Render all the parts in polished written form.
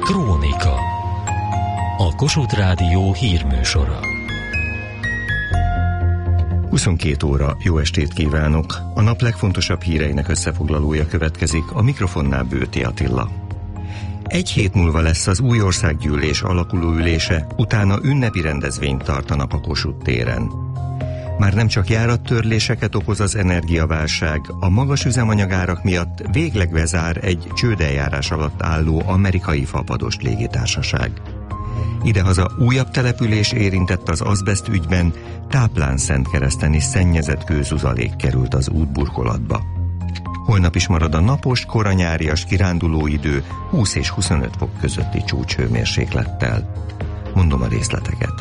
Krónika. A Kossuth Rádió hírműsora. 22 óra, jó estét kívánok! A nap legfontosabb híreinek összefoglalója következik, a mikrofonnál Bőti Attila. Egy hét múlva lesz az új országgyűlés alakulóülése, utána ünnepi rendezvényt tartanak a Kossuth téren. Már nem csak járattörléseket okoz az energiaválság, a magas üzemanyagárak miatt végleg bezár egy csődeljárás alatt álló amerikai fapados légitársaság. Idehaza újabb település érintett az azbeszt ügyben, Táplán-Szentkereszten is szennyezett kőzuzalék került az útburkolatba. Holnap is marad a napos, koranyárias kirándulóidő 20 és 25 fok közötti csúcshőmérséklettel. Mondom a részleteket.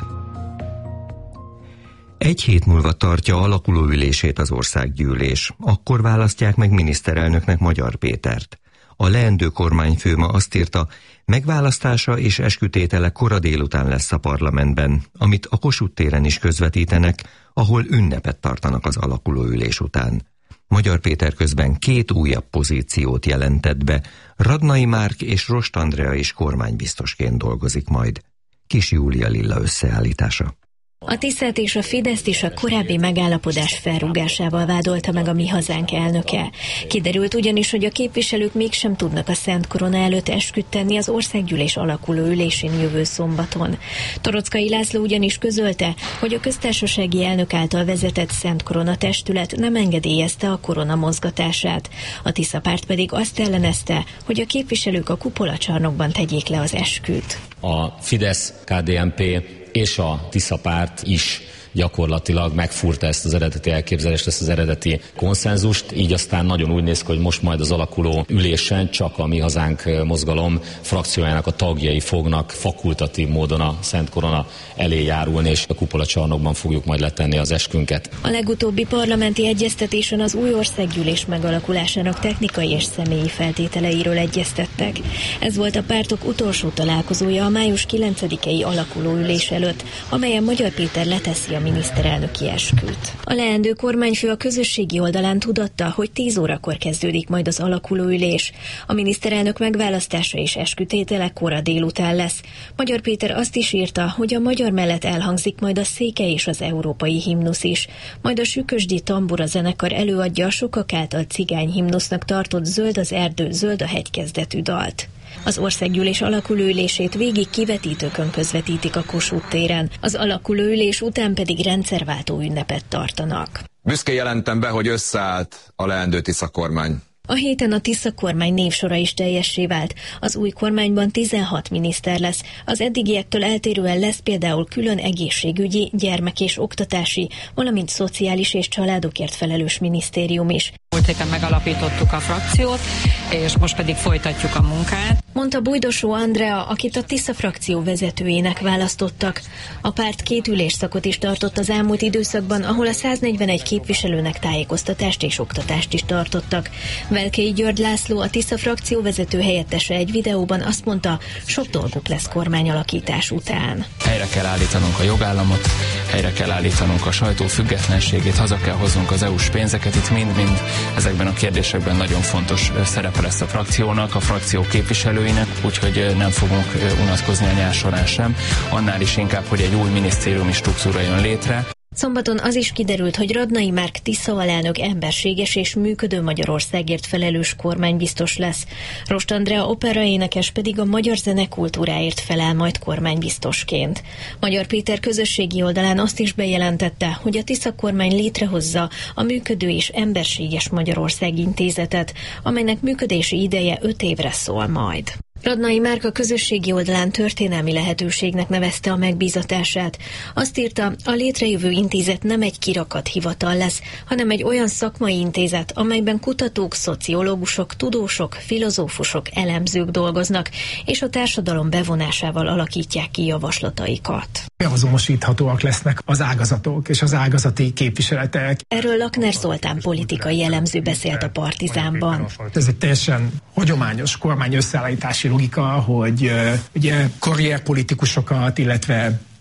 Egy hét múlva tartja alakulóülését az országgyűlés. Akkor választják meg miniszterelnöknek Magyar Pétert. A leendő kormányfő ma azt írta, megválasztása és eskütétele kora délután lesz a parlamentben, amit a Kossuth téren is közvetítenek, ahol ünnepet tartanak az alakulóülés után. Magyar Péter közben 2 újabb pozíciót jelentett be, Radnai Márk és Rost Andrea is kormánybiztosként dolgozik majd. Kis Júlia Lilla összeállítása. A Tiszát és a Fideszt is a korábbi megállapodás felrúgásával vádolta meg a Mi Hazánk elnöke. Kiderült ugyanis, hogy a képviselők mégsem tudnak a Szent Korona előtt esküt tenni az országgyűlés alakuló ülésén jövő szombaton. Toroczkai László ugyanis közölte, hogy a köztársasági elnök által vezetett Szent Korona testület nem engedélyezte a korona mozgatását. A Tisza párt pedig azt ellenezte, hogy a képviselők a kupolacsarnokban tegyék le az esküt. A Fidesz, KDNP és a Tisza párt is gyakorlatilag megfúrta ezt az eredeti elképzelést, ezt az eredeti konszenzust, így aztán nagyon úgy néz ki, hogy most majd az alakuló ülésen csak a Mi Hazánk mozgalom frakciójának a tagjai fognak fakultatív módon a Szent Korona elé járulni, és a kupolacsarnokban fogjuk majd letenni az eskünket. A legutóbbi parlamenti egyeztetésen az új országgyűlés megalakulásának technikai és személyi feltételeiről egyeztettek. Ez volt a pártok utolsó találkozója a május 9-i alakuló ülés előtt, amelyen Magyar Péter leteszi a miniszterelnöki esküt. A leendő kormányfő a közösségi oldalán tudatta, hogy 10 órakor kezdődik majd az alakuló ülés. A miniszterelnök megválasztása és eskütétele kora délután lesz. Magyar Péter azt is írta, hogy a magyar mellett elhangzik majd a széke és az európai himnusz is. Majd a Sükösdi Tambura zenekar előadja a sokak által cigány himnusznak tartott Zöld az erdő, zöld a hegy kezdetű dalt. Az országgyűlés alakulóülését végig kivetítőkön közvetítik a Kossuth téren, az alakulóülés után pedig rendszerváltó ünnepet tartanak. Büszkén jelentem be, hogy összeállt a leendő Tisza kormány. A héten a Tisza kormány névsora is teljessé vált. Az új kormányban 16 miniszter lesz. Az eddigiektől eltérően lesz például külön egészségügyi, gyermek- és oktatási, valamint szociális és családokért felelős minisztérium is. Múlt héten megalapítottuk a frakciót, és most pedig folytatjuk a munkát. Mondta Bujdosó Andrea, akit a Tisza frakció vezetőjének választottak. A párt 2 ülésszakot is tartott az elmúlt időszakban, ahol a 141 képviselőnek tájékoztatást és oktatást is tartottak. Velkei György László, a Tisza frakció vezető helyettese egy videóban azt mondta, sok dolguk lesz kormányalakítás után. Helyre kell állítanunk a jogállamot, helyre kell állítanunk a sajtó függetlenségét, haza kell hoznunk az EU-s pénzeket, itt mind-mind ezekben a kérdésekben nagyon fontos szerepe lesz a frakciónak, a frakció képviselőinek, úgyhogy nem fogunk unatkozni a nyár során sem, annál is inkább, hogy egy új minisztériumi struktúra jön létre. Szombaton az is kiderült, hogy Radnai Márk Tisza alelnök emberséges és működő Magyarországért felelős kormánybiztos lesz. Rost Andrea operaénekes pedig a magyar zenekultúráért felel majd kormánybiztosként. Magyar Péter közösségi oldalán azt is bejelentette, hogy a Tisza kormány létrehozza a Működő és Emberséges Magyarország Intézetet, amelynek működési ideje 5 évre szól majd. Radnai Márk a közösségi oldalán történelmi lehetőségnek nevezte a megbízatását. Azt írta, a létrejövő intézet nem egy kirakat hivatal lesz, hanem egy olyan szakmai intézet, amelyben kutatók, szociológusok, tudósok, filozófusok, elemzők dolgoznak, és a társadalom bevonásával alakítják ki javaslataikat. Beazonosíthatóak lesznek az ágazatok és az ágazati képviseletek. Erről Lakner Zoltán politikai elemző beszélt a Partizánban. Ez egy teljesen hagyományos kormány összeállítási logika, hogy ugye karrierpolitikusokat, illetve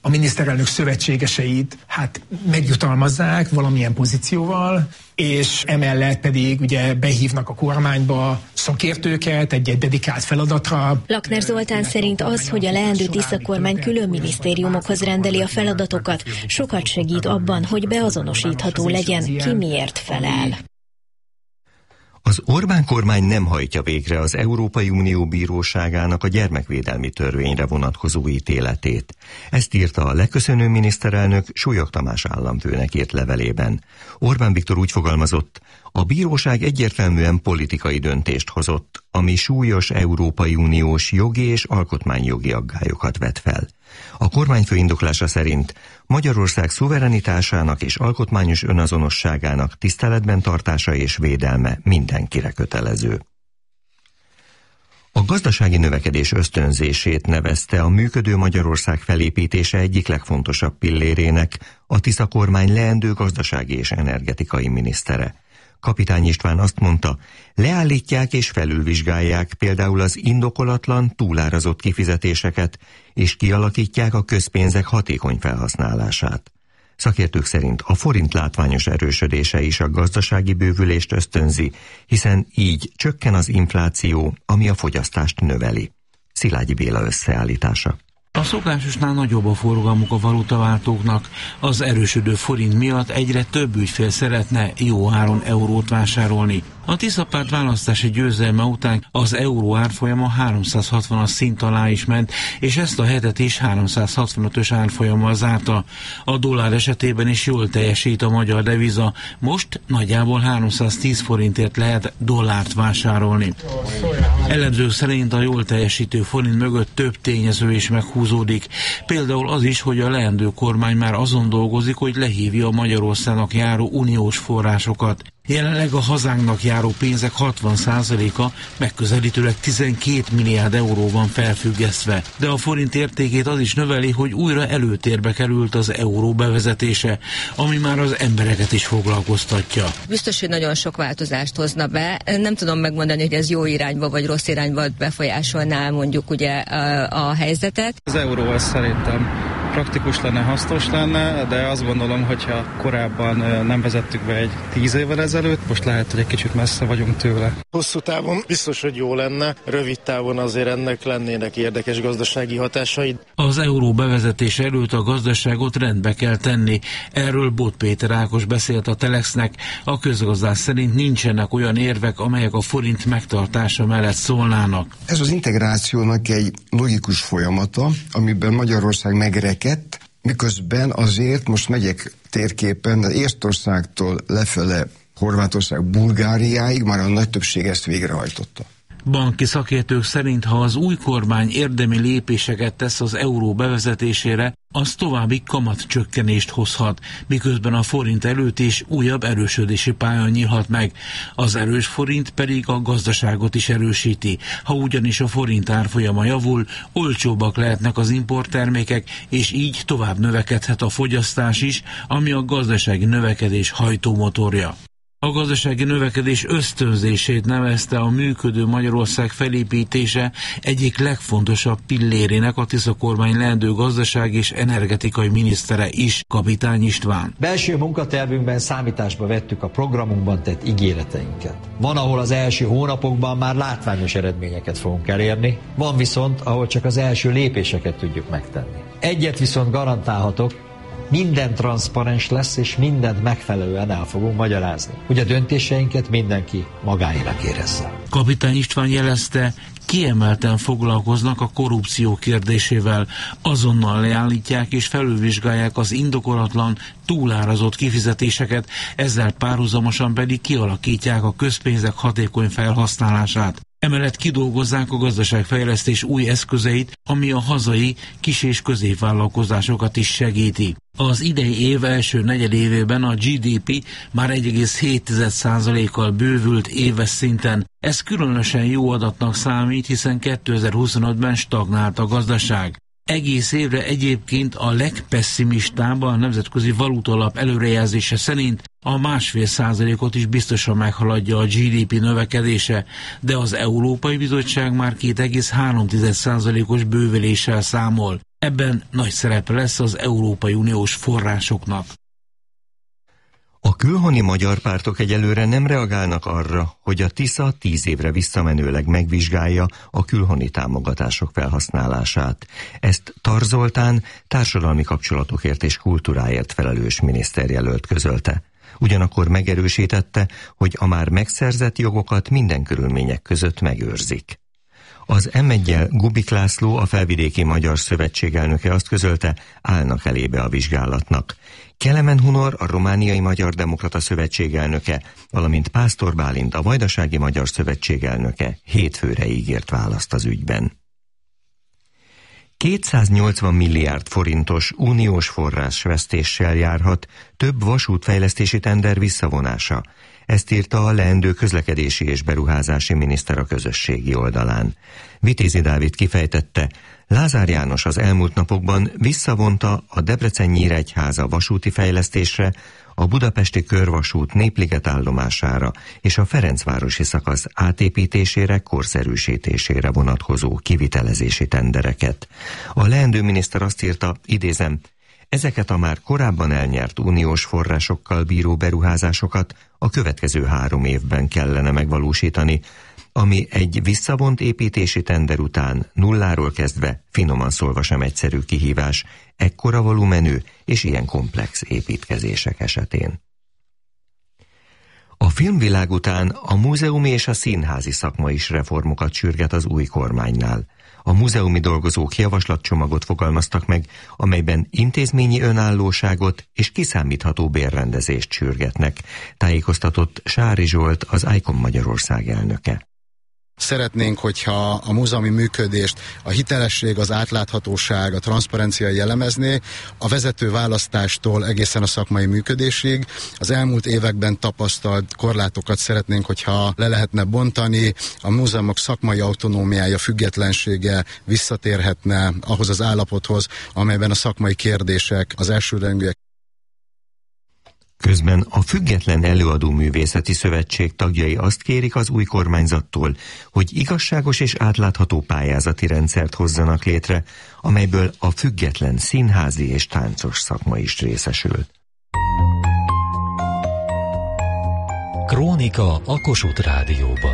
a miniszterelnök szövetségeseit megjutalmazzák valamilyen pozícióval, és emellett pedig ugye behívnak a kormányba szakértőket egy dedikált feladatra. Lakner Zoltán szerint az, hogy a leendő Tisza kormány külön minisztériumokhoz rendeli a feladatokat, sokat segít abban, hogy beazonosítható legyen, ki miért felel. Az Orbán kormány nem hajtja végre az Európai Unió Bíróságának a gyermekvédelmi törvényre vonatkozó ítéletét. Ezt írta a leköszönő miniszterelnök Súlyog Tamás államfőnek írt levelében. Orbán Viktor úgy fogalmazott, a bíróság egyértelműen politikai döntést hozott, ami súlyos Európai Uniós jogi és alkotmányjogi aggályokat vet fel. A kormányfő indoklása szerint Magyarország szuverenitásának és alkotmányos önazonosságának tiszteletben tartása és védelme mindenkire kötelező. A gazdasági növekedés ösztönzését nevezte a működő Magyarország felépítése egyik legfontosabb pillérének a Tisza kormány leendő gazdasági és energetikai minisztere. Kapitány István azt mondta, leállítják és felülvizsgálják például az indokolatlan, túlárazott kifizetéseket, és kialakítják a közpénzek hatékony felhasználását. Szakértők szerint a forint látványos erősödése is a gazdasági bővülést ösztönzi, hiszen így csökken az infláció, ami a fogyasztást növeli. Szilágyi Béla összeállítása. A szokásosnál nagyobb a forgalmuk a valutaváltóknak. Az erősödő forint miatt egyre több ügyfél szeretne jó áron eurót vásárolni. A Tisza párt választási győzelme után az euró árfolyama 360-as szint alá is ment, és ezt a hetet is 365-ös árfolyammal zárta. A dollár esetében is jól teljesít a magyar deviza. Most nagyjából 310 forintért lehet dollárt vásárolni. Elemzők szerint a jól teljesítő forint mögött több tényező is meghúzódik. Például az is, hogy a leendő kormány már azon dolgozik, hogy lehívja a Magyarországnak járó uniós forrásokat. Jelenleg a hazánknak járó pénzek 60%-a megközelítőleg 12 milliárd euró van felfüggesztve. De a forint értékét az is növeli, hogy újra előtérbe került az euró bevezetése, ami már az embereket is foglalkoztatja. Biztos, hogy nagyon sok változást hozna be. Nem tudom megmondani, hogy ez jó irányba vagy rossz irányba befolyásolná mondjuk ugye a helyzetet. Az euró az szerintem praktikus lenne, hasznos lenne, de azt gondolom, hogyha korábban nem vezettük be egy 10 évvel ezelőtt, most lehet, hogy egy kicsit messze vagyunk tőle. Hosszú távon biztos, hogy jó lenne, rövid távon azért ennek lennének érdekes gazdasági hatásai. Az euró bevezetése előtt a gazdaságot rendbe kell tenni. Erről Bot Péter Ákos beszélt a Telexnek. A közgazdász szerint nincsenek olyan érvek, amelyek a forint megtartása mellett szólnának. Ez az integrációnak egy logikus folyamata, amiben Magyarország megrekedt, miközben azért most megyek térképen Észtországtól lefele Horvátország, Bulgáriáig már a nagy többség ezt végrehajtotta. Banki szakértők szerint, ha az új kormány érdemi lépéseket tesz az euró bevezetésére, az további kamatcsökkenést hozhat, miközben a forint előtt is újabb erősödési pálya nyílhat meg. Az erős forint pedig a gazdaságot is erősíti. Ha ugyanis a forint árfolyama javul, olcsóbbak lehetnek az importtermékek, és így tovább növekedhet a fogyasztás is, ami a gazdasági növekedés hajtómotorja. A gazdasági növekedés ösztönzését nevezte a működő Magyarország felépítése egyik legfontosabb pillérének a Tisza kormány leendő gazdasági és energetikai minisztere is, Kapitány István. Belső munkatervünkben számításba vettük a programunkban tett ígéreteinket. Van, ahol az első hónapokban már látványos eredményeket fogunk elérni, van viszont, ahol csak az első lépéseket tudjuk megtenni. Egyet viszont garantálhatok, minden transzparens lesz, és mindent megfelelően el fogunk magyarázni, hogy a döntéseinket mindenki magáénak érezze. Kapitány István jelezte, kiemelten foglalkoznak a korrupció kérdésével. Azonnal leállítják és felülvizsgálják az indokolatlan, túlárazott kifizetéseket, ezzel párhuzamosan pedig kialakítják a közpénzek hatékony felhasználását. Emellett kidolgozzák a gazdaságfejlesztés új eszközeit, ami a hazai kis- és középvállalkozásokat is segíti. Az idei év első negyedévében a GDP már 1,7%-kal bővült éves szinten. Ez különösen jó adatnak számít, hiszen 2025-ben stagnált a gazdaság. Egész évre egyébként a legpesszimistább a Nemzetközi Valutaalap előrejelzése szerint a 1,5%-ot is biztosan meghaladja a GDP növekedése, de az Európai Bizottság már 2,3%-os bővüléssel számol. Ebben nagy szerepe lesz az Európai Uniós forrásoknak. A külhoni magyar pártok egyelőre nem reagálnak arra, hogy a Tisza 10 évre visszamenőleg megvizsgálja a külhoni támogatások felhasználását. Ezt Tar Zoltán társadalmi kapcsolatokért és kultúráért felelős miniszterjelölt közölte. Ugyanakkor megerősítette, hogy a már megszerzett jogokat minden körülmények között megőrzik. Az M1-jel Gubik László, a Felvidéki Magyar Szövetség elnöke azt közölte, állnak elébe a vizsgálatnak. Kelemen Hunor, a Romániai Magyar Demokrata Szövetség elnöke, valamint Pásztor Bálint, a Vajdasági Magyar Szövetség elnöke hétfőre ígért választ az ügyben. 280 milliárd forintos uniós forrásvesztéssel járhat több vasútfejlesztési tender visszavonása. Ezt írta a leendő közlekedési és beruházási miniszter a közösségi oldalán. Vitézi Dávid kifejtette, Lázár János az elmúlt napokban visszavonta a Debrecen-Nyíregyháza vasúti fejlesztésre, a budapesti körvasút Népliget állomására és a Ferencvárosi szakasz átépítésére, korszerűsítésére vonatkozó kivitelezési tendereket. A leendő miniszter azt írta, idézem, ezeket a már korábban elnyert uniós forrásokkal bíró beruházásokat a következő 3 évben kellene megvalósítani, ami egy visszavont építési tender után nulláról kezdve finoman szólva sem egyszerű kihívás, ekkora volumenű és ilyen komplex építkezések esetén. A filmvilág után a múzeumi és a színházi szakma is reformokat sürget az új kormánynál. A múzeumi dolgozók javaslatcsomagot fogalmaztak meg, amelyben intézményi önállóságot és kiszámítható bérrendezést sürgetnek, tájékoztatott Sári Zsolt, az ICOM Magyarország elnöke. Szeretnénk, hogyha a múzeumi működést a hitelesség, az átláthatóság, a transzparencia jellemezné, a vezető választástól egészen a szakmai működésig. Az elmúlt években tapasztalt korlátokat szeretnénk, hogyha le lehetne bontani, a múzeumok szakmai autonómiája, függetlensége visszatérhetne ahhoz az állapothoz, amelyben a szakmai kérdések az elsőrendűek. Közben a Független Előadó Művészeti Szövetség tagjai azt kérik az új kormányzattól, hogy igazságos és átlátható pályázati rendszert hozzanak létre, amelyből a független színházi és táncos szakma is részesül. Krónika a Kossuth Rádióban.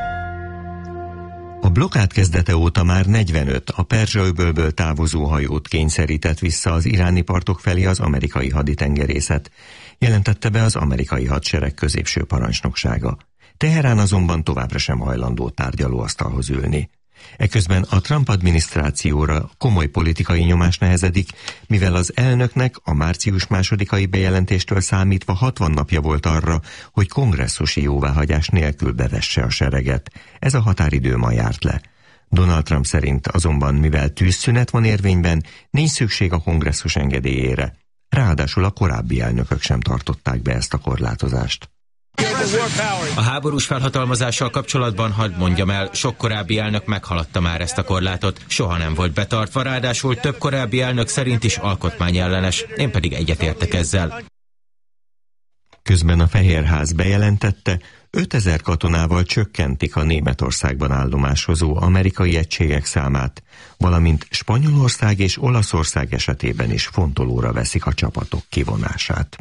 A blokkád kezdete óta már 45 a Perzsa-öbölből távozó hajót kényszerített vissza az iráni partok felé az amerikai haditengerészet, jelentette be az amerikai hadsereg középső parancsnoksága. Teherán azonban továbbra sem hajlandó tárgyalóasztalhoz ülni. Eközben a Trump adminisztrációra komoly politikai nyomás nehezedik, mivel az elnöknek a március 2-ai bejelentéstől számítva 60 napja volt arra, hogy kongresszusi jóváhagyás nélkül bevesse a sereget. Ez a határidő ma járt le. Donald Trump szerint azonban, mivel tűzszünet van érvényben, nincs szükség a kongresszus engedélyére. Ráadásul a korábbi elnökök sem tartották be ezt a korlátozást. A háborús felhatalmazással kapcsolatban hadd mondjam el, sok korábbi elnök meghaladta már ezt a korlátot, soha nem volt betartva, ráadásul több korábbi elnök szerint is alkotmányellenes, én pedig egyetértek ezzel. Közben a Fehérház bejelentette, 5000 katonával csökkentik a Németországban állomásozó amerikai egységek számát, valamint Spanyolország és Olaszország esetében is fontolóra veszik a csapatok kivonását.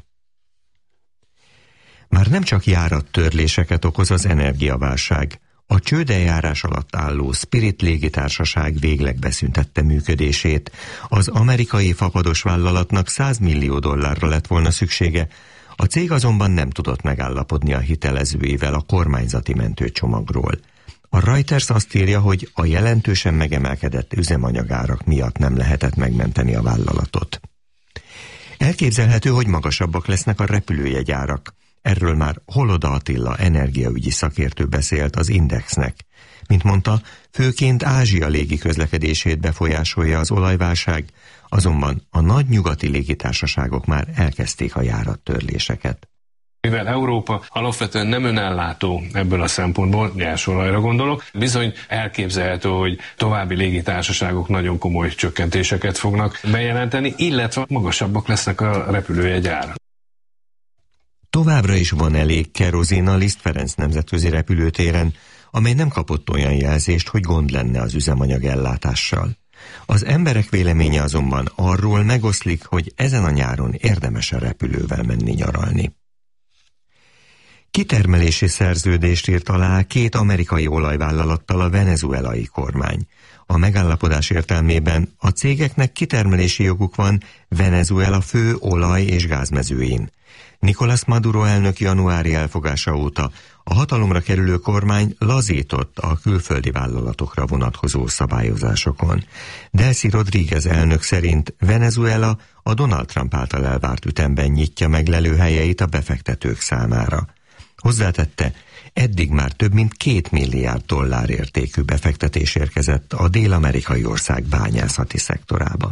Már nem csak járattörléseket okoz az energiaválság. A csődeljárás alatt álló Spirit légitársaság végleg beszüntette működését. Az amerikai fapados vállalatnak $100 millió lett volna szüksége, a cég azonban nem tudott megállapodni a hitelezőivel a kormányzati mentőcsomagról. A Reuters azt írja, hogy a jelentősen megemelkedett üzemanyagárak miatt nem lehetett megmenteni a vállalatot. Elképzelhető, hogy magasabbak lesznek a repülőjegyárak. Erről már Holoda Attila energiaügyi szakértő beszélt az Indexnek. Mint mondta, főként Ázsia légiközlekedését befolyásolja az olajválság, azonban a nagy nyugati légitársaságok már elkezdték a járattörléseket. Mivel Európa alapvetően nem önellátó ebből a szempontból, nyersolajra gondolok, bizony elképzelhető, hogy további légitársaságok nagyon komoly csökkentéseket fognak bejelenteni, illetve magasabbak lesznek a repülőjegyárak. Továbbra is van elég kerozin a Liszt Ferenc nemzetközi repülőtéren, amely nem kapott olyan jelzést, hogy gond lenne az üzemanyag ellátással. Az emberek véleménye azonban arról megoszlik, hogy ezen a nyáron érdemes repülővel menni nyaralni. Kitermelési szerződést írt alá 2 amerikai olajvállalattal a venezuelai kormány. A megállapodás értelmében a cégeknek kitermelési joguk van Venezuela fő olaj- és gázmezőin. Nicolás Maduro elnök januári elfogása óta a hatalomra kerülő kormány lazított a külföldi vállalatokra vonatkozó szabályozásokon. Delcy Rodríguez elnök szerint Venezuela a Donald Trump által elvárt ütemben nyitja meg lelőhelyeit a befektetők számára. Hozzátette, eddig már több mint $2 milliárd értékű befektetés érkezett a dél-amerikai ország bányászati szektorába.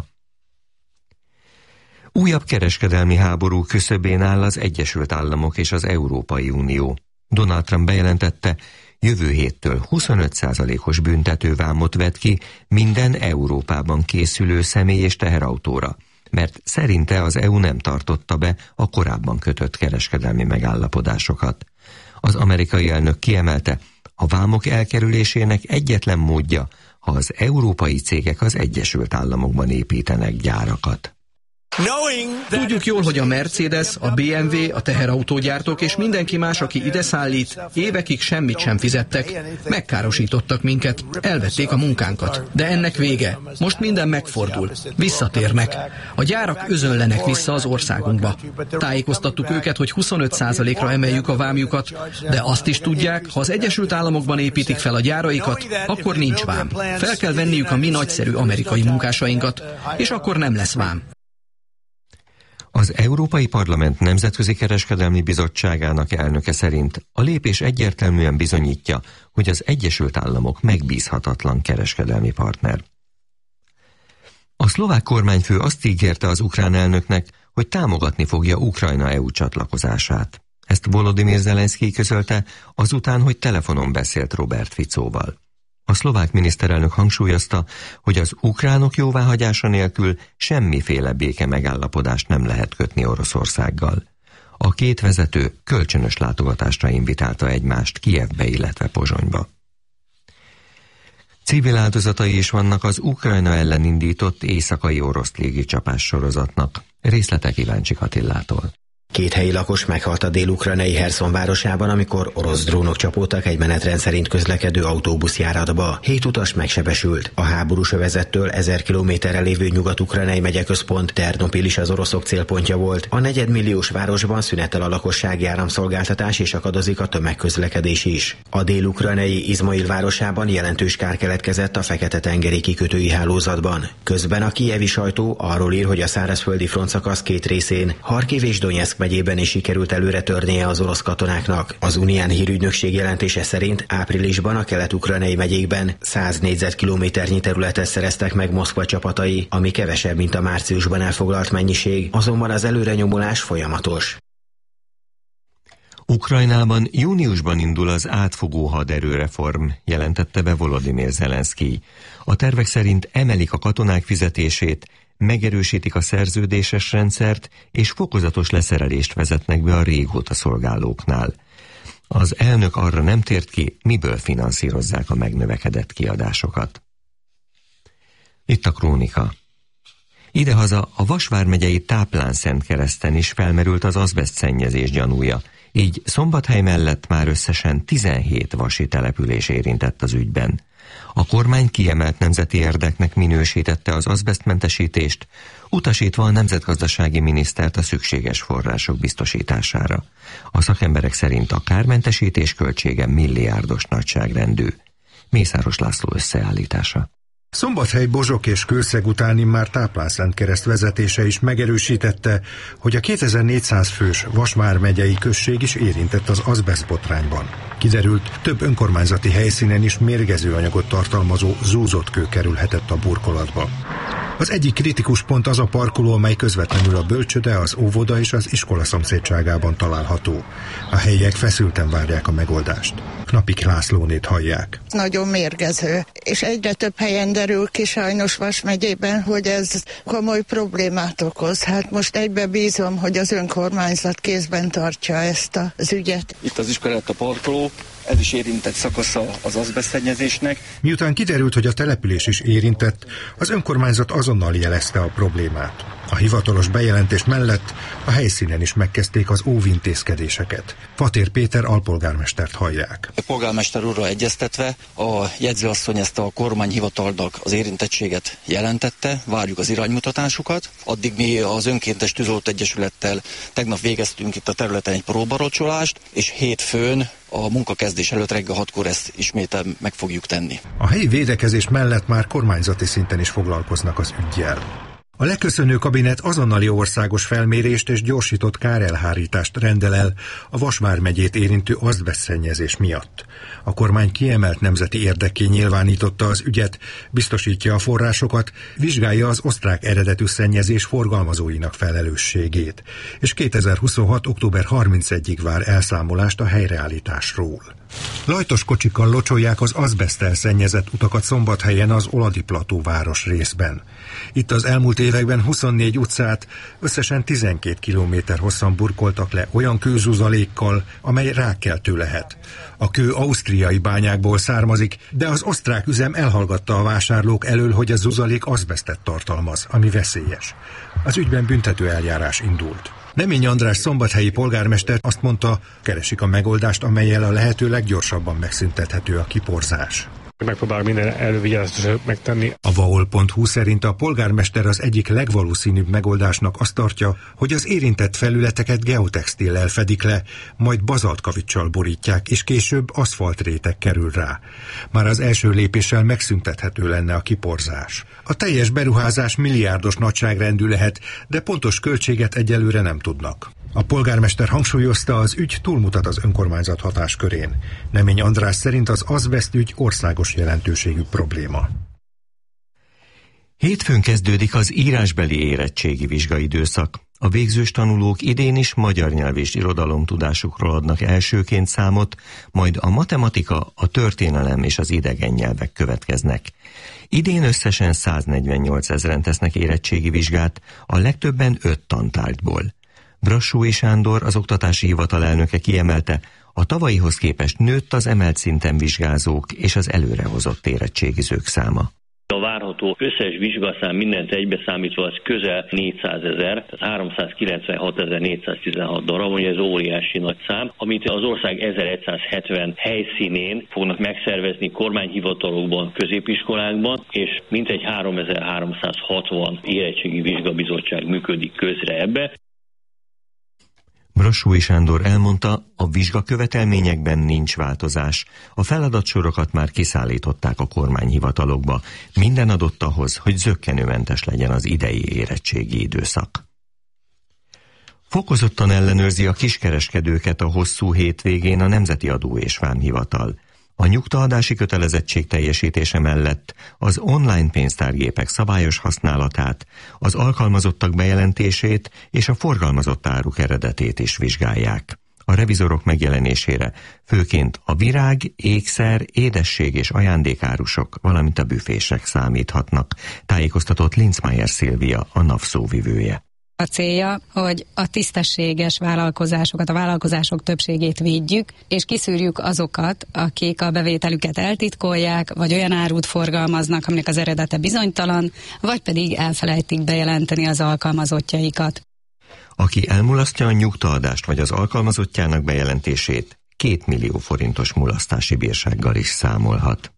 Újabb kereskedelmi háború küszöbén áll az Egyesült Államok és az Európai Unió. Donald Trump bejelentette, jövő héttől 25%-os büntetővámot vet ki minden Európában készülő személy- és teherautóra, mert szerinte az EU nem tartotta be a korábban kötött kereskedelmi megállapodásokat. Az amerikai elnök kiemelte, a vámok elkerülésének egyetlen módja, ha az európai cégek az Egyesült Államokban építenek gyárakat. Tudjuk jól, hogy a Mercedes, a BMW, a teherautógyártók és mindenki más, aki ide szállít, évekig semmit sem fizettek, megkárosítottak minket, elvették a munkánkat. De ennek vége. Most minden megfordul. Visszatérnek. A gyárak özönlenek vissza az országunkba. Tájékoztattuk őket, hogy 25%-ra emeljük a vámjukat, de azt is tudják, ha az Egyesült Államokban építik fel a gyáraikat, akkor nincs vám. Fel kell venniük a mi nagyszerű amerikai munkásainkat, és akkor nem lesz vám. Az Európai Parlament Nemzetközi Kereskedelmi Bizottságának elnöke szerint a lépés egyértelműen bizonyítja, hogy az Egyesült Államok megbízhatatlan kereskedelmi partner. A szlovák kormányfő azt ígérte az ukrán elnöknek, hogy támogatni fogja Ukrajna EU csatlakozását. Ezt Volodymyr Zelenszkij közölte azután, hogy telefonon beszélt Robert Ficóval. A szlovák miniszterelnök hangsúlyozta, hogy az ukránok jóváhagyása nélkül semmiféle béke megállapodást nem lehet kötni Oroszországgal. A 2 vezető kölcsönös látogatásra invitálta egymást Kijevbe, illetve Pozsonyba. Civil áldozatai is vannak az Ukrajna ellen indított éjszakai orosz légicsapás sorozatnak. Részletek Iváncsik Attillától. 2 helyi lakos meghalt a dél-ukrajnai Herszon városában, amikor orosz drónok csapódtak egy menetrend szerint közlekedő autóbuszjáratba. 7 utas megsebesült. A háborús övezettől 1000 kilométerre lévő nyugat-ukrajnai megyeközpont Ternopil is az oroszok célpontja volt. A 4 milliós városban szünetel a lakossági áramszolgáltatás és akadozik a tömegközlekedés is. A dél-ukrajnai Izmail városában jelentős kár keletkezett a Fekete-tengeri kikötői hálózatban. Közben a kijevi sajtó arról ír, hogy a szárazföldi frontszakasz 2 részén, Harkiv és Donyeck megyében is sikerült előre törnie az orosz katonáknak. Az Unián hírügynökség jelentése szerint áprilisban a kelet-ukrajnai megyékben 100 négyzetkilométernyi területet szereztek meg Moszkva csapatai, ami kevesebb, mint a márciusban elfoglalt mennyiség, azonban az előrenyomulás folyamatos. Ukrajnában júniusban indul az átfogó haderőreform, jelentette be Volodymyr Zelenszkij. A tervek szerint emelik a katonák fizetését, megerősítik a szerződéses rendszert, és fokozatos leszerelést vezetnek be a régóta szolgálóknál. Az elnök arra nem tért ki, miből finanszírozzák a megnövekedett kiadásokat. Itt a krónika. Idehaza a Vas vármegyei Táplán-Szentkereszten is felmerült az azbeszt szennyezés gyanúja, így Szombathely mellett már összesen 17 vasi település érintett az ügyben. A kormány kiemelt nemzeti érdeknek minősítette az azbesztmentesítést, utasítva a nemzetgazdasági minisztert a szükséges források biztosítására. A szakemberek szerint a kármentesítés költsége milliárdos nagyságrendű. Mészáros László összeállítása. Szombathely, Bozsok és Kőszeg után immár Táplán-Szentkereszt vezetése is megerősítette, hogy a 2400 fős Vas vármegyei község is érintett az azbesztbotrányban. Kiderült, több önkormányzati helyszínen is mérgező anyagot tartalmazó zúzott kő kerülhetett a burkolatba. Az egyik kritikus pont az a parkoló, amely közvetlenül a bölcsőde, az óvoda és az iskola szomszédságában található. A helyiek feszülten várják a megoldást. Knapik Lászlónét hallják. Nagyon mérgező, és egyre több helyen derül ki sajnos Vas megyében, hogy ez komoly problémát okoz. Hát most egybe bízom, hogy az önkormányzat kézben tartja ezt az ügyet. Itt az iskolát a parkoló, ez is érintett szakasza az azbesztszennyezésnek. Miután kiderült, hogy a település is érintett, az önkormányzat azonnal jelezte a problémát. A hivatalos bejelentés mellett a helyszínen is megkezdték az óvintézkedéseket. Fatér Péter alpolgármestert hallják. A polgármester úrral egyeztetve a jegyzőasszony ezt a kormányhivatalnak az érintettséget jelentette, várjuk az iránymutatásukat. Addig mi az Önkéntes Tűzoltó Egyesülettel tegnap végeztünk itt a területen egy próbarocsolást, és hétfőn a munkakezdés előtt reggel 6-kor ezt ismétel meg fogjuk tenni. A helyi védekezés mellett már kormányzati szinten is foglalkoznak az üggyel. A leköszönő kabinet azonnali országos felmérést és gyorsított kárelhárítást rendel el a Vas vármegyét érintő azbesztszennyezés miatt. A kormány kiemelt nemzeti érdekké nyilvánította az ügyet, biztosítja a forrásokat, vizsgálja az osztrák eredetű szennyezés forgalmazóinak felelősségét, és 2026. október 31-ig vár elszámolást a helyreállításról. Lajtos kocsikkal locsolják az azbeszttel szennyezett utakat Szombathelyen az Oladi-plató város részben. Itt az elmúlt években 24 utcát összesen 12 kilométer hosszan burkoltak le olyan kőzuzalékkal, amely rákkeltő lehet. A kő ausztriai bányákból származik, de az osztrák üzem elhallgatta a vásárlók elől, hogy a zuzalék azbesztet tartalmaz, ami veszélyes. Az ügyben büntető eljárás indult. Nemény András szombathelyi polgármester azt mondta, keresik a megoldást, amellyel a lehető leggyorsabban megszüntethető a kiporzás. Megpróbálok minden elővigyázatot megtenni. A vaol.hu szerint a polgármester az egyik legvalószínűbb megoldásnak azt tartja, hogy az érintett felületeket geotextillel fedik le, majd bazaltkavicsal borítják, és később aszfaltréteg kerül rá. Már az első lépéssel megszüntethető lenne a kiporzás. A teljes beruházás milliárdos nagyságrendű lehet, de pontos költséget egyelőre nem tudnak. A polgármester hangsúlyozta, az ügy túlmutat az önkormányzat hatáskörén. Nemény András szerint az azbeszt ügy országos jelentőségű probléma. Hétfőn kezdődik az írásbeli érettségi vizsgaidőszak. A végzős tanulók idén is magyar nyelv és irodalomtudásukról adnak elsőként számot, majd a matematika, a történelem és az idegen nyelvek következnek. Idén összesen 148 000-en tesznek érettségi vizsgát, a legtöbben 5 tantárgyból. Brassói Sándor, az oktatási hivatal elnöke kiemelte, a tavalyihoz képest nőtt az emelt szinten vizsgázók és az előrehozott érettségizők száma. A várható összes vizsgaszám mindent egybeszámítva az közel 400 000, tehát 396.416 darab, ugye ez óriási nagy szám, amit az ország 1170 helyszínén fognak megszervezni kormányhivatalokban, középiskolákban, és mintegy 3360 érettségi vizsgabizottság működik közre ebbe. Brassói Sándor elmondta, a vizsgakövetelményekben nincs változás. A feladatsorokat már kiszállították a kormányhivatalokba. Minden adott ahhoz, hogy zökkenőmentes legyen az idei érettségi időszak. Fokozottan ellenőrzi a kiskereskedőket a hosszú hétvégén a Nemzeti Adó és Vámhivatal. A nyugtaadási kötelezettség teljesítése mellett az online pénztárgépek szabályos használatát, az alkalmazottak bejelentését és a forgalmazott áruk eredetét is vizsgálják. A revizorok megjelenésére főként a virág, ékszer, édesség és ajándékárusok, valamint a büfések számíthatnak, tájékoztatott Linzmeier Szilvia, a NAV szóvivője. A célja, hogy a tisztességes vállalkozásokat, a vállalkozások többségét védjük, és kiszűrjük azokat, akik a bevételüket eltitkolják, vagy olyan árut forgalmaznak, aminek az eredete bizonytalan, vagy pedig elfelejtik bejelenteni az alkalmazottjaikat. Aki elmulasztja a nyugtaadást vagy az alkalmazottjának bejelentését, 2 millió forintos mulasztási bírsággal is számolhat.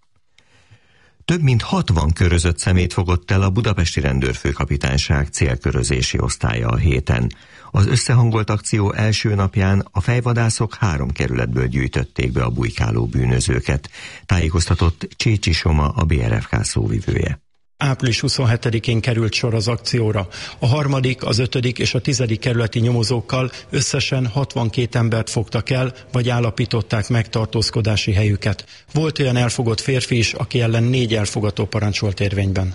Több mint 60 körözött szemét fogott el a budapesti rendőrfőkapitányság célkörözési osztálya a héten. Az összehangolt akció első napján a fejvadászok 3 kerületből gyűjtötték be a bujkáló bűnözőket, tájékoztatott Csécsi Soma, a BRFK szóvivője. Április 27-én került sor az akcióra. A 3., az 5. és a 10. kerületi nyomozókkal összesen 62 embert fogtak el, vagy állapították meg tartózkodási helyüket. Volt olyan elfogott férfi is, aki ellen 4 elfogató parancs volt érvényben.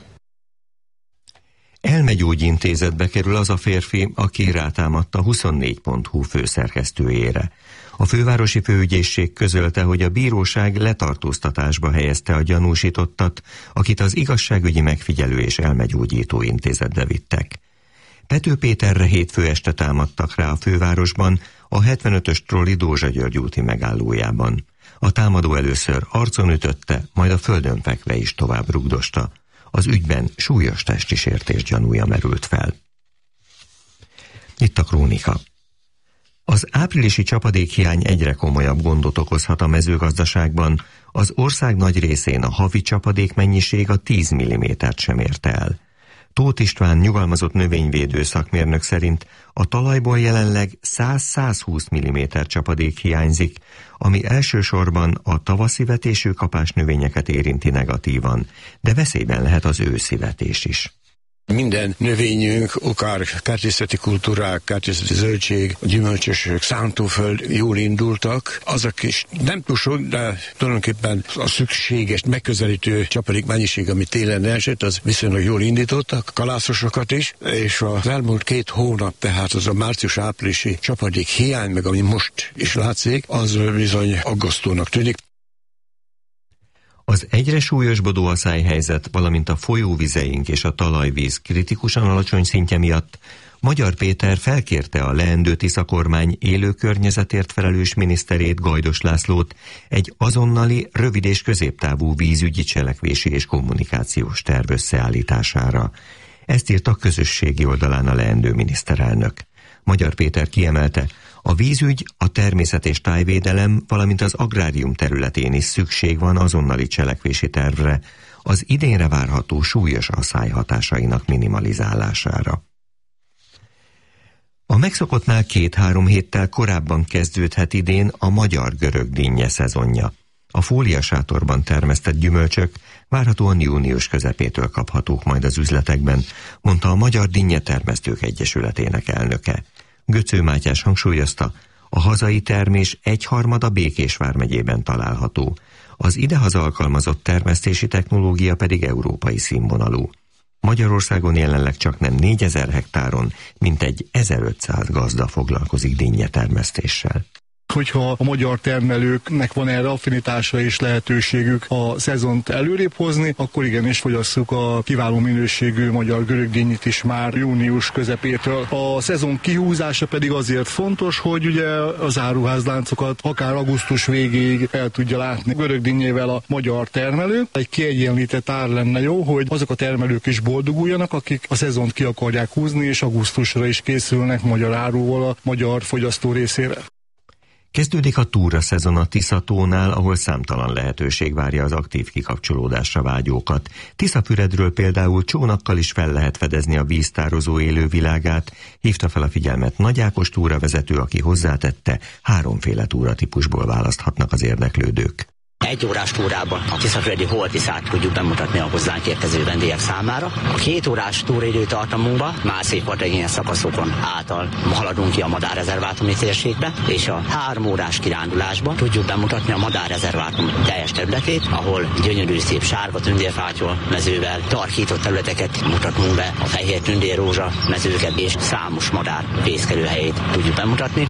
Elmegyógyintézetbe kerül az a férfi, aki rátámadt a 24.hu főszerkesztőjére. A fővárosi főügyészség közölte, hogy a bíróság letartóztatásba helyezte a gyanúsítottat, akit az igazságügyi megfigyelő és elmegyógyító intézetbe vittek. Pető Péterre hétfő este támadtak rá a fővárosban, a 75-ös trolli Dózsa György úti megállójában. A támadó először arcon ütötte, majd a földön fekve is tovább rugdosta. Az ügyben súlyos testi sértés gyanúja merült fel. Itt a krónika. Az áprilisi csapadékhiány egyre komolyabb gondot okozhat a mezőgazdaságban. Az ország nagy részén a havi csapadék mennyiség a 10 mm-t sem érte el. Tóth István nyugalmazott növényvédő szakmérnök szerint a talajból jelenleg 100-120 mm csapadék hiányzik, ami elsősorban a tavaszi vetésű kapás növényeket érinti negatívan, de veszélyben lehet az őszi vetés is. Minden növényünk, akár kertészeti kultúrák, kertészeti zöldség, gyümölcsösök, szántóföld jól indultak. Azok is nem túl sok, de tulajdonképpen a szükséges, megközelítő csapadék mennyiség, ami télen esett, az viszonylag jól indítottak, kalászosokat is, és az elmúlt 2 hónap, tehát az a március-áprilisi csapadék hiány, meg ami most is látszik, az bizony aggasztónak tűnik. Az egyre súlyosbodó aszályhelyzet, valamint a folyóvizeink és a talajvíz kritikusan alacsony szintje miatt Magyar Péter felkérte a leendő Tisza kormány élő környezetért felelős miniszterét, Gajdos Lászlót egy azonnali, rövid és középtávú vízügyi cselekvési és kommunikációs terv összeállítására. Ezt írt a közösségi oldalán a leendő miniszterelnök. Magyar Péter kiemelte, a vízügy, a természet és tájvédelem, valamint az agrárium területén is szükség van azonnali cselekvési tervre, az idénre várható súlyos aszály hatásainak minimalizálására. A megszokottnál 2-3 héttel korábban kezdődhet idén a magyar-görög dinnye szezonja. A fóliasátorban termesztett gyümölcsök várhatóan június közepétől kaphatók majd az üzletekben, mondta a Magyar Dinnyetermesztők Egyesületének elnöke. Göcző Mátyás hangsúlyozta, a hazai termés 1/3 Békés vármegyében található, az idehaza alkalmazott termesztési technológia pedig európai színvonalú. Magyarországon jelenleg csaknem 4000 hektáron mintegy 1500 gazda foglalkozik dinnyetermesztéssel. Hogyha a magyar termelőknek van erre affinitása és lehetőségük a szezont előrébb hozni, akkor igenis fogyasszuk a kiváló minőségű magyar görög dinnyit is már június közepétől. A szezon kihúzása pedig azért fontos, hogy ugye az áruházláncokat akár augusztus végéig el tudja látni görög dinnyével a magyar termelő. Egy kiegyenlített ár lenne jó, hogy azok a termelők is boldoguljanak, akik a szezont ki akarják húzni, és augusztusra is készülnek magyar áruval a magyar fogyasztó részére. Kezdődik a túraszezon a Tisza-tónál, ahol számtalan lehetőség várja az aktív kikapcsolódásra vágyókat. Tiszafüredről például csónakkal is fel lehet fedezni a víztározó élővilágát, hívta fel a figyelmet Nagy Ákos túravezető, aki hozzátette, 3 túratípusból választhatnak az érdeklődők. 1 órás túrában a Tiszafüredi Holtiszát tudjuk bemutatni a hozzánk érkező vendégek számára. A 2 órás túraidőtartamunkban már szép vadregényes szakaszokon által haladunk ki a madárrezervátumի térségbe, és a 3 órás kirándulásban tudjuk bemutatni a madárrezervátum teljes területét, ahol gyönyörű szép sárga tündérfátyol mezővel tarkított területeket mutatunk be, a fehér tündérrózsa mezőket és számos madár fészkelőhelyét tudjuk bemutatni.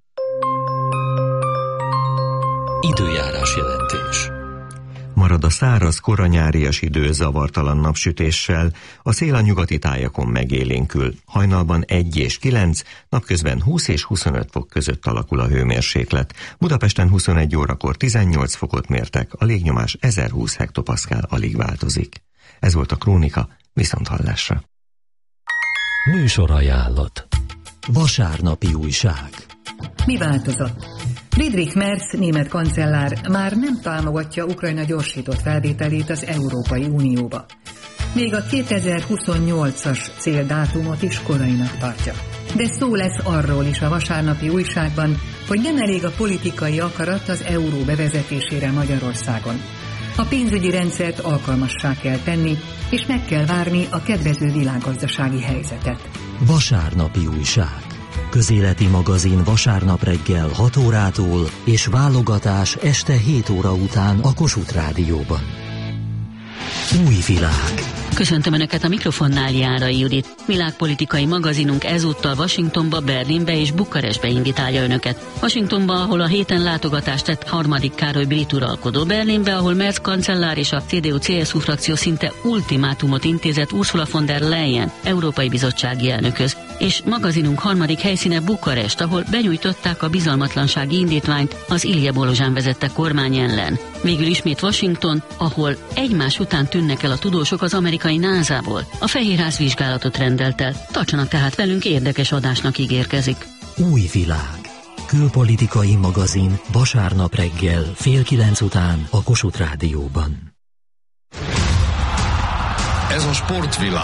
Időjárás jelentés. Marad a száraz, koranyárias idő zavartalan napsütéssel, a szél a nyugati tájakon megélénkül. Hajnalban 1 és 9, napközben 20 és 25 fok között alakul a hőmérséklet. Budapesten 21 órakor 18 fokot mértek, a légnyomás 1020 hektopaszkál alig változik. Ez volt a krónika, viszonthallásra. Műsorajánlat. Vasárnapi újság. Mi változott? Friedrich Merz német kancellár már nem támogatja Ukrajna gyorsított felvételét az Európai Unióba. Még a 2028-as céldátumot is korainak tartja. De szó lesz arról is a vasárnapi újságban, hogy nem elég a politikai akarat az euró bevezetésére Magyarországon. A pénzügyi rendszert alkalmassá kell tenni, és meg kell várni a kedvező világgazdasági helyzetet. Vasárnapi újság. Közéleti magazin vasárnap reggel 6 órától és válogatás este 7 óra után a Kossuth Rádióban. Új világ. Köszöntöm Önöket, a mikrofonnál Járai Judit. Világpolitikai magazinunk ezúttal Washingtonba, Berlinbe és Bukarestbe invitálja Önöket. Washingtonba, ahol a héten látogatást tett harmadik Károly brit uralkodó, Berlinbe, ahol Merz kancellár és a CDU-CSU frakció szinte ultimátumot intézett Ursula von der Leyen, Európai Bizottsági elnökhöz. És magazinunk harmadik helyszíne Bukarest, ahol benyújtották a bizalmatlansági indítványt az Ilja Bolozsán vezette kormány ellen. Végül ismét Washington, ahol egymás után tűnnek el a tudósok az amerikai NASA-ból. A Fehérház vizsgálatot rendelt el. Tartsanak tehát velünk, érdekes adásnak ígérkezik. Új világ. Külpolitikai magazin vasárnap reggel 8:30 után a Kossuth Rádióban. Ez a Sportvilág.